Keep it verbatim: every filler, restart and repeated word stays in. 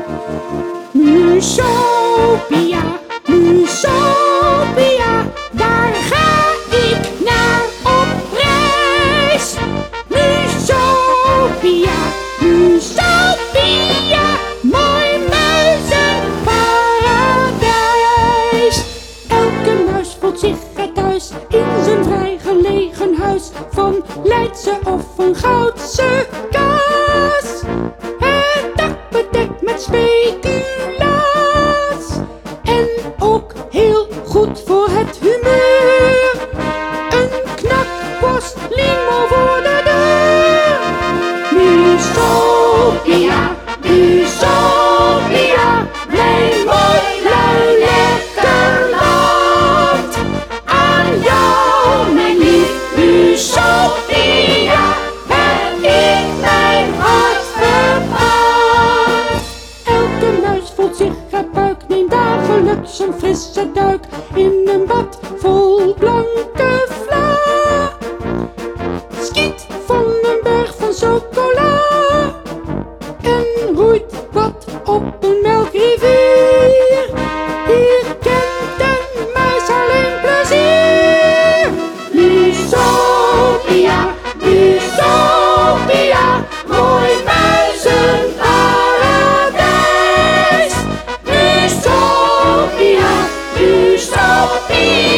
Musopia, Musopia, daar ga ik naar op reis. Musopia, Musopia, mooi muizenparadijs. Elke muis voelt zich er thuis in zijn vrijgelegen huis van Leidse of een Goudse kaas. Het dak bedekt met speculaas en ook heel goed voor het humeur. Een knakworst limo voor de deur. Musopia, Musopia, mijn mooi lui lekker land. Aan jou, mijn lief Musopia, heb ik mijn hart verpand. Elke muis voelt zich haar buik, neemt dagelijks een frisse duik in een bad vol blanke vla. Schiet van een berg van chocola en roeit wat op een melkrivier. Hier kent een muis alleen plezier. Musopia, Musopia, mooi muizenparadijs. Musopia, Musopia.